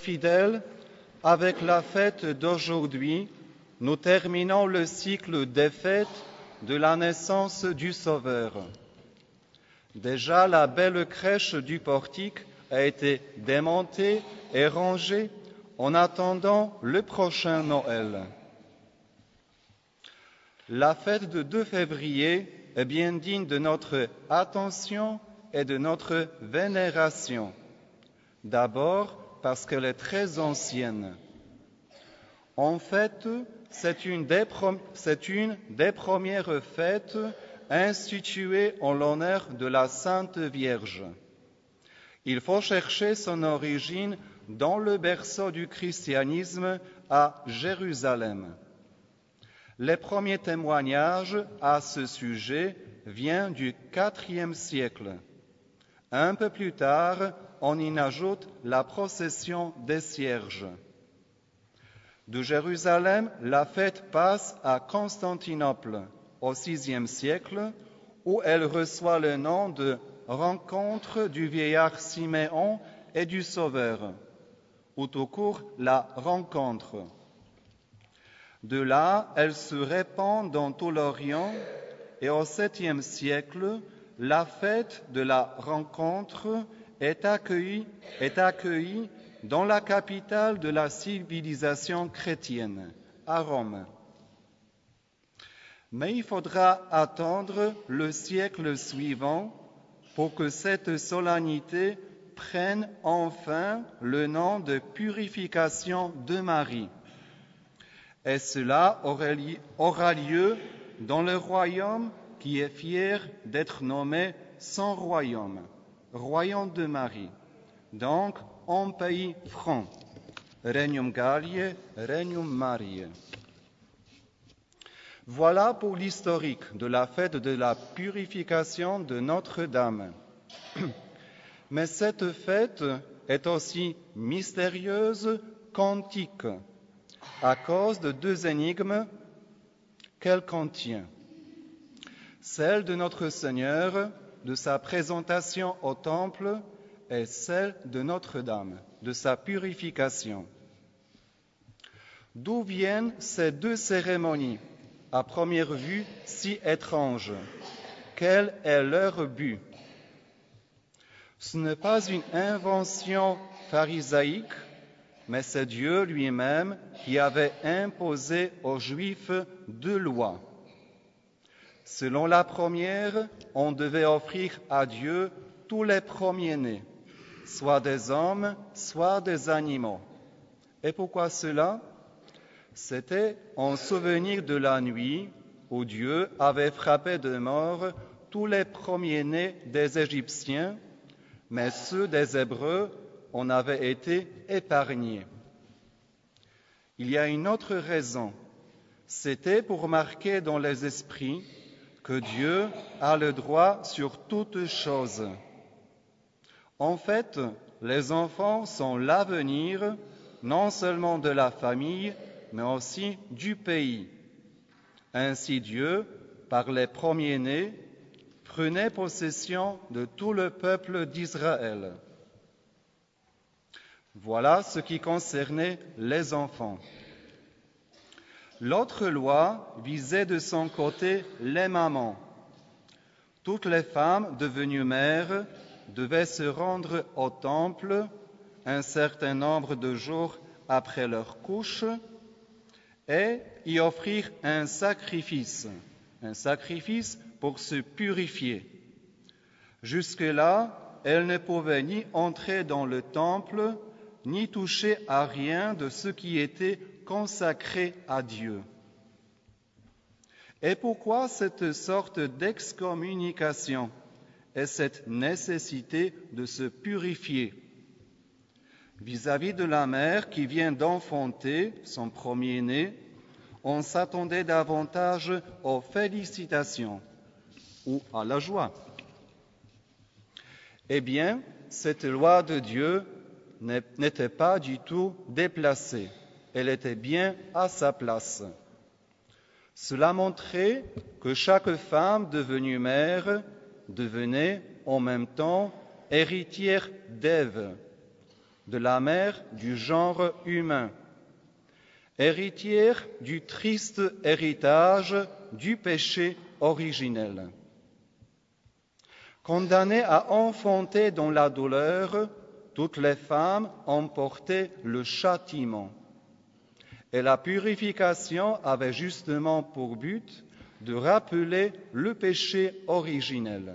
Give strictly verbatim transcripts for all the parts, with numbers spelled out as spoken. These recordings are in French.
Fidèles, avec la fête d'aujourd'hui, nous terminons le cycle des fêtes de la naissance du Sauveur. Déjà, la belle crèche du portique a été démontée et rangée en attendant le prochain Noël. La fête de deux février est bien digne de notre attention et de notre vénération. D'abord, parce qu'elle est très ancienne. En fait, c'est une des, prom- c'est une des premières fêtes instituées en l'honneur de la Sainte Vierge. Il faut chercher son origine dans le berceau du christianisme à Jérusalem. Les premiers témoignages à ce sujet viennent du quatrième siècle. Un peu plus tard, on y ajoute la procession des cierges. De Jérusalem, la fête passe à Constantinople au sixième siècle, où elle reçoit le nom de rencontre du vieillard Siméon et du Sauveur, ou tout court la rencontre. De là, elle se répand dans tout l'Orient, et au septième siècle, la fête de la rencontre est accueillie, est accueillie dans la capitale de la civilisation chrétienne, à Rome. Mais il faudra attendre le siècle suivant pour que cette solennité prenne enfin le nom de purification de Marie. Et cela aura lieu dans le royaume qui est fier d'être nommé son royaume, royaume de Marie, donc en pays franc, Regnum Galliae, Regnum Mariae. Voilà pour l'historique de la fête de la purification de Notre-Dame. Mais cette fête est aussi mystérieuse qu'antique, à cause de deux énigmes qu'elle contient. Celle de notre Seigneur, de sa présentation au Temple, et celle de Notre-Dame, de sa purification. D'où viennent ces deux cérémonies, à première vue si étranges? Quel est leur but? Ce n'est pas une invention pharisaïque, mais c'est Dieu lui-même qui avait imposé aux Juifs deux lois. Selon la première, on devait offrir à Dieu tous les premiers-nés, soit des hommes, soit des animaux. Et pourquoi cela? C'était en souvenir de la nuit où Dieu avait frappé de mort tous les premiers-nés des Égyptiens, mais ceux des Hébreux en avaient été épargnés. Il y a une autre raison. C'était pour marquer dans les esprits que Dieu a le droit sur toutes choses. En fait, les enfants sont l'avenir non seulement de la famille, mais aussi du pays. Ainsi Dieu, par les premiers-nés, prenait possession de tout le peuple d'Israël. Voilà ce qui concernait les enfants. L'autre loi visait de son côté les mamans. Toutes les femmes devenues mères devaient se rendre au temple un certain nombre de jours après leur couche et y offrir un sacrifice, un sacrifice pour se purifier. Jusque-là, elles ne pouvaient ni entrer dans le temple, ni toucher à rien de ce qui était consacré à Dieu. Et pourquoi cette sorte d'excommunication et cette nécessité de se purifier? Vis-à-vis de la mère qui vient d'enfanter son premier-né, on s'attendait davantage aux félicitations ou à la joie. Eh bien, cette loi de Dieu n'était pas du tout déplacée. Elle était bien à sa place. Cela montrait que chaque femme devenue mère devenait en même temps héritière d'Ève, de la mère du genre humain, héritière du triste héritage du péché originel. Condamnées à enfanter dans la douleur, toutes les femmes ont porté le châtiment. Et la purification avait justement pour but de rappeler le péché originel.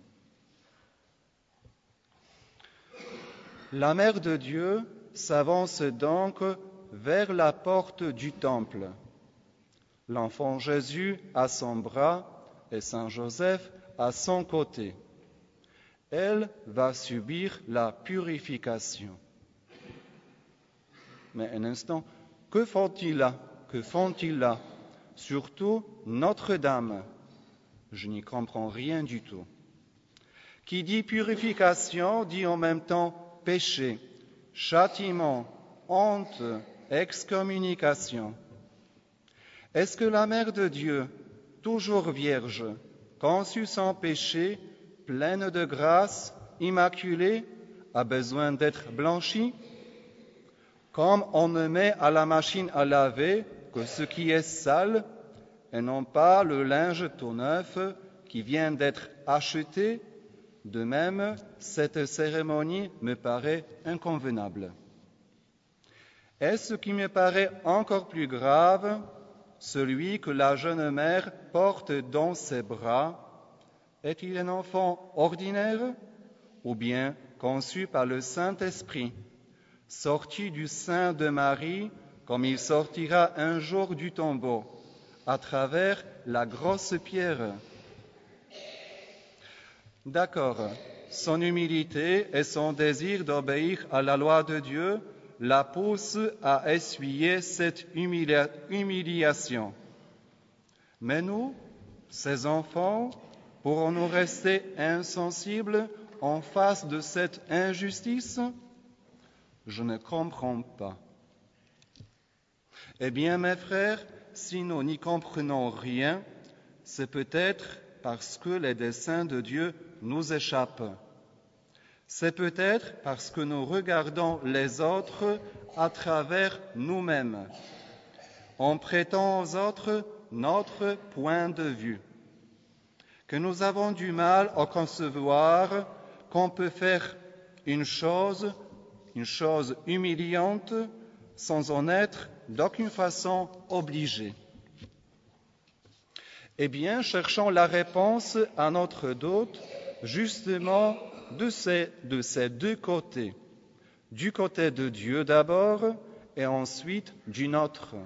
La Mère de Dieu s'avance donc vers la porte du temple. L'enfant Jésus à son bras et Saint Joseph à son côté. Elle va subir la purification. Mais un instant, que font-ils là? Que font-ils là? Surtout Notre-Dame. Je n'y comprends rien du tout. Qui dit purification dit en même temps péché, châtiment, honte, excommunication. Est-ce que la Mère de Dieu, toujours vierge, conçue sans péché, pleine de grâce, immaculée, a besoin d'être blanchie? Comme on ne met à la machine à laver que ce qui est sale, et non pas le linge tout neuf qui vient d'être acheté, de même, cette cérémonie me paraît inconvenable. Et ce qui me paraît encore plus grave, celui que la jeune mère porte dans ses bras, est-il un enfant ordinaire ou bien conçu par le Saint-Esprit, sorti du sein de Marie comme il sortira un jour du tombeau, à travers la grosse pierre? D'accord, son humilité et son désir d'obéir à la loi de Dieu la poussent à essuyer cette humilia- humiliation. Mais nous, ces enfants, pourrons-nous rester insensibles en face de cette injustice? Je ne comprends pas. Eh bien, mes frères, si nous n'y comprenons rien, c'est peut-être parce que les desseins de Dieu nous échappent. C'est peut-être parce que nous regardons les autres à travers nous-mêmes, en prêtant aux autres notre point de vue, que nous avons du mal à concevoir qu'on peut faire une chose, une chose humiliante, sans en être d'aucune façon obligé. Eh bien, cherchons la réponse à notre doute justement de ces, de ces deux côtés, du côté de Dieu d'abord et ensuite du nôtre.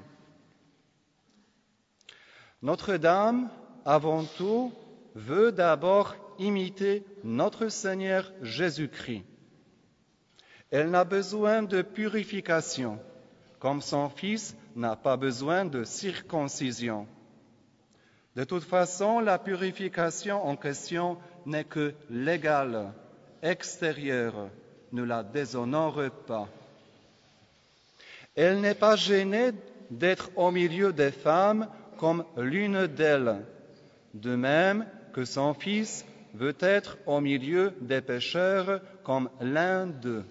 Notre-Dame, avant tout, veut d'abord imiter notre Seigneur Jésus-Christ. Elle n'a besoin de purification, comme son Fils n'a pas besoin de circoncision. De toute façon, la purification en question n'est que légale, extérieure, ne la déshonore pas. Elle n'est pas gênée d'être au milieu des femmes comme l'une d'elles, de même que son Fils veut être au milieu des pécheurs comme l'un d'eux.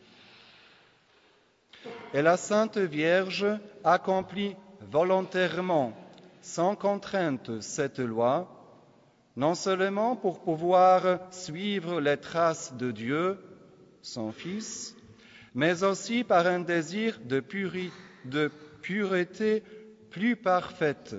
Et la Sainte Vierge accomplit volontairement, sans contrainte, cette loi, non seulement pour pouvoir suivre les traces de Dieu, son Fils, mais aussi par un désir de, puri- de pureté plus parfaite.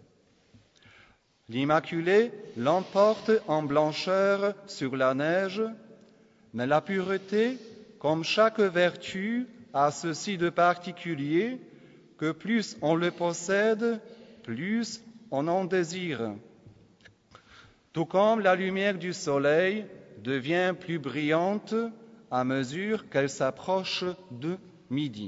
L'Immaculée l'emporte en blancheur sur la neige, mais la pureté, comme chaque vertu, a ceci de particulier que plus on le possède, plus on en désire. Tout comme la lumière du soleil devient plus brillante à mesure qu'elle s'approche de midi.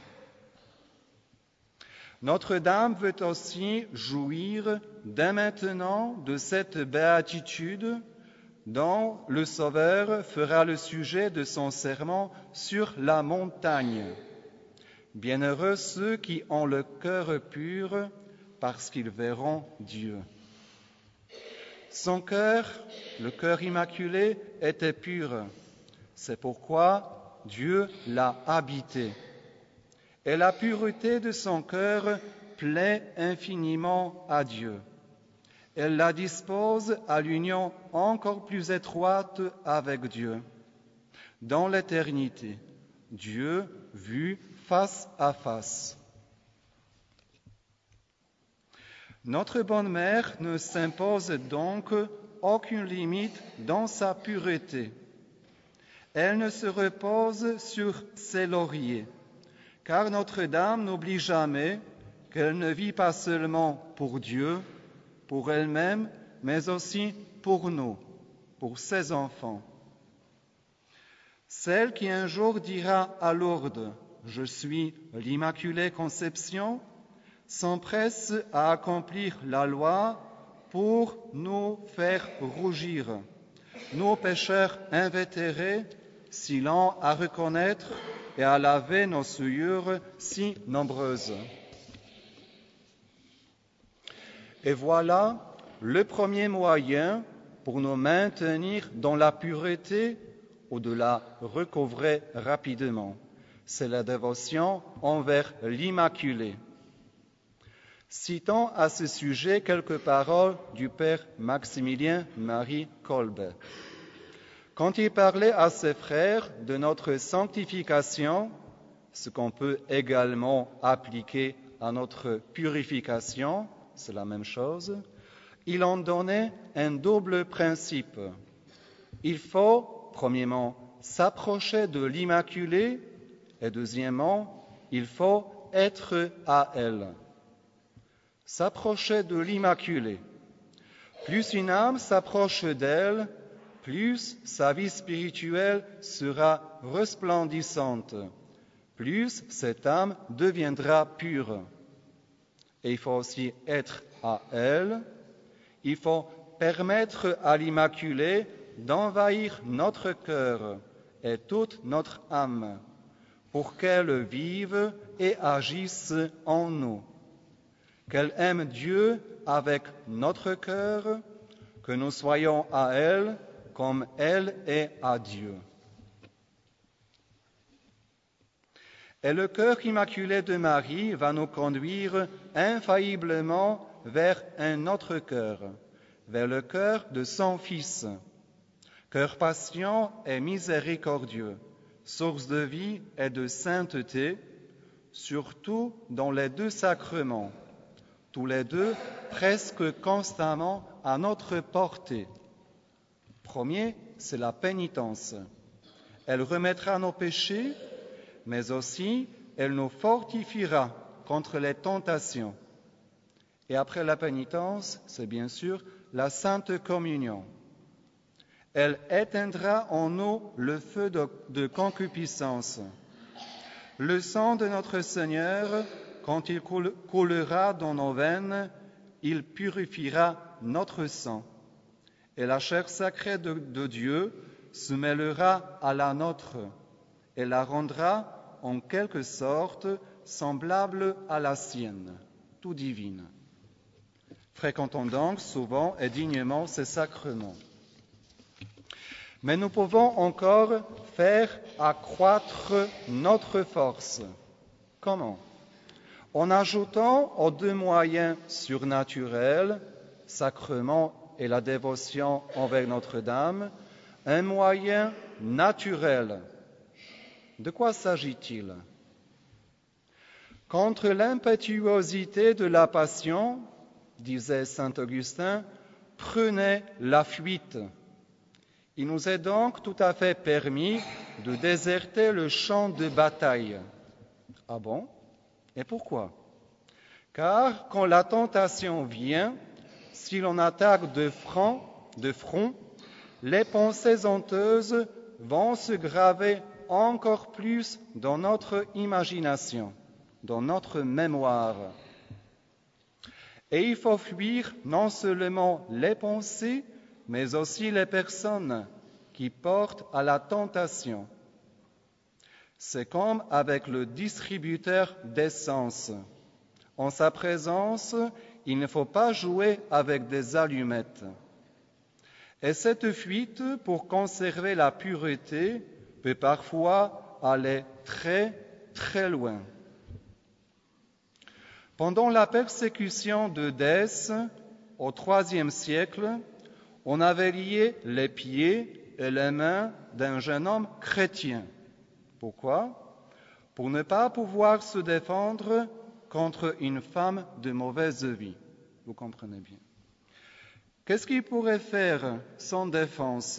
Notre-Dame veut aussi jouir dès maintenant de cette béatitude dont le Sauveur fera le sujet de son sermon sur la montagne. Bienheureux ceux qui ont le cœur pur, parce qu'ils verront Dieu. Son cœur, le cœur immaculé, était pur. C'est pourquoi Dieu l'a habité. Et la pureté de son cœur plaît infiniment à Dieu. Elle la dispose à l'union encore plus étroite avec Dieu. Dans l'éternité, Dieu vu face à face. Notre bonne mère ne s'impose donc aucune limite dans sa pureté. Elle ne se repose sur ses lauriers, car Notre-Dame n'oublie jamais qu'elle ne vit pas seulement pour Dieu, pour elle-même, mais aussi pour nous, pour ses enfants. Celle qui un jour dira à Lourdes « Je suis l'Immaculée Conception », s'empresse à accomplir la loi pour nous faire rougir, nous pécheurs invétérés, si lents à reconnaître et à laver nos souillures si nombreuses. Et voilà le premier moyen pour nous maintenir dans la pureté ou de la recouvrer rapidement. C'est la dévotion envers l'Immaculée. Citons à ce sujet quelques paroles du père Maximilien Marie Kolbe. Quand il parlait à ses frères de notre sanctification, ce qu'on peut également appliquer à notre purification, c'est la même chose, il en donnait un double principe. Il faut, premièrement, s'approcher de l'Immaculée et deuxièmement, il faut être à elle. S'approcher de l'Immaculée. Plus une âme s'approche d'elle, plus sa vie spirituelle sera resplendissante, plus cette âme deviendra pure. Et il faut aussi être à elle, il faut permettre à l'Immaculée d'envahir notre cœur et toute notre âme, pour qu'elle vive et agisse en nous. Qu'elle aime Dieu avec notre cœur, que nous soyons à elle comme elle est à Dieu. Et le cœur immaculé de Marie va nous conduire infailliblement vers un autre cœur, vers le cœur de son Fils, cœur patient et miséricordieux, source de vie et de sainteté, surtout dans les deux sacrements, tous les deux presque constamment à notre portée. Premier, c'est la pénitence. Elle remettra nos péchés, mais aussi elle nous fortifiera contre les tentations. Et après la pénitence, c'est bien sûr la Sainte Communion. Elle éteindra en nous le feu de, de concupiscence. Le sang de notre Seigneur, quand il coulera dans nos veines, il purifiera notre sang. Et la chair sacrée de, de Dieu se mêlera à la nôtre et la rendra en quelque sorte semblable à la sienne, tout divine. Fréquentons donc souvent et dignement ces sacrements. Mais nous pouvons encore faire accroître notre force. Comment? En ajoutant aux deux moyens surnaturels, sacrement et la dévotion envers Notre-Dame, un moyen naturel. De quoi s'agit-il? Contre l'impétuosité de la passion, disait saint Augustin, prenez la fuite. Il nous est donc tout à fait permis de déserter le champ de bataille. Ah bon? Et pourquoi? Car quand la tentation vient, si l'on attaque de front, de front, les pensées honteuses vont se graver encore plus dans notre imagination, dans notre mémoire. Et il faut fuir non seulement les pensées, mais aussi les personnes qui portent à la tentation. C'est comme avec le distributeur d'essence. En sa présence, il ne faut pas jouer avec des allumettes. Et cette fuite, pour conserver la pureté, peut parfois aller très, très loin. Pendant la persécution d'Eudès, au troisième siècle, on avait lié les pieds et les mains d'un jeune homme chrétien. Pourquoi? Pour ne pas pouvoir se défendre contre une femme de mauvaise vie. Vous comprenez bien. Qu'est-ce qu'il pourrait faire sans défense?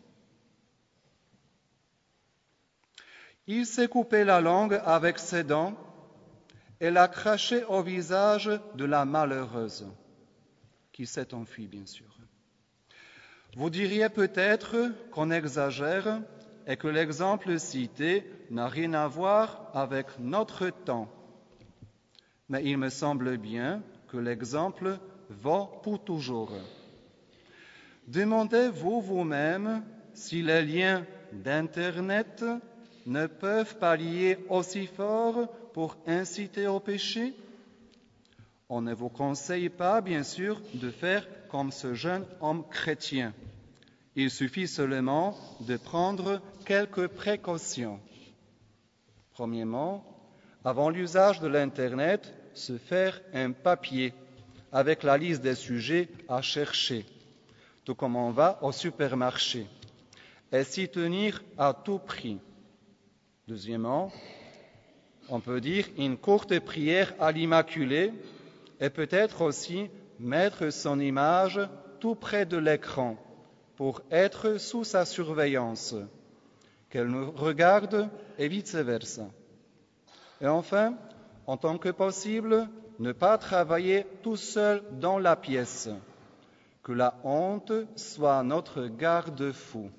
Il s'est coupé la langue avec ses dents et l'a craché au visage de la malheureuse, qui s'est enfuie, bien sûr. Vous diriez peut-être qu'on exagère et que l'exemple cité n'a rien à voir avec notre temps. Mais il me semble bien que l'exemple vaut pour toujours. Demandez-vous vous-même si les liens d'Internet ne peuvent pas lier aussi fort pour inciter au péché? On ne vous conseille pas, bien sûr, de faire comme ce jeune homme chrétien. Il suffit seulement de prendre quelques précautions. Premièrement, avant l'usage de l'Internet, se faire un papier avec la liste des sujets à chercher, tout comme on va au supermarché, et s'y tenir à tout prix. Deuxièmement, on peut dire une courte prière à l'Immaculée et peut-être aussi mettre son image tout près de l'écran pour être sous sa surveillance, qu'elle nous regarde et vice-versa. Et enfin, en tant que possible, ne pas travailler tout seul dans la pièce, que la honte soit notre garde-fou.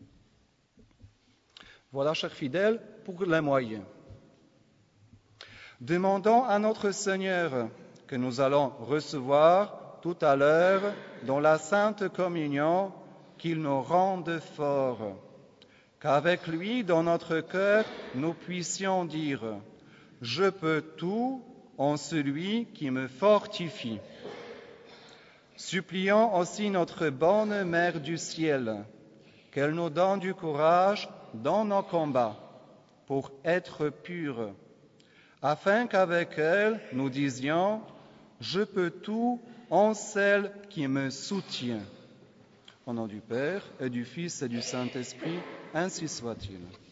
Voilà, chers fidèles, pour les moyens. Demandons à notre Seigneur, que nous allons recevoir tout à l'heure dans la Sainte Communion, qu'il nous rende forts, qu'avec lui, dans notre cœur, nous puissions dire « Je peux tout en celui qui me fortifie ». Supplions aussi notre bonne Mère du ciel, qu'elle nous donne du courage dans nos combats pour être purs, afin qu'avec elle, nous disions « Je peux tout en celle qui me soutient ». Au nom du Père et du Fils et du Saint-Esprit, ainsi soit-il.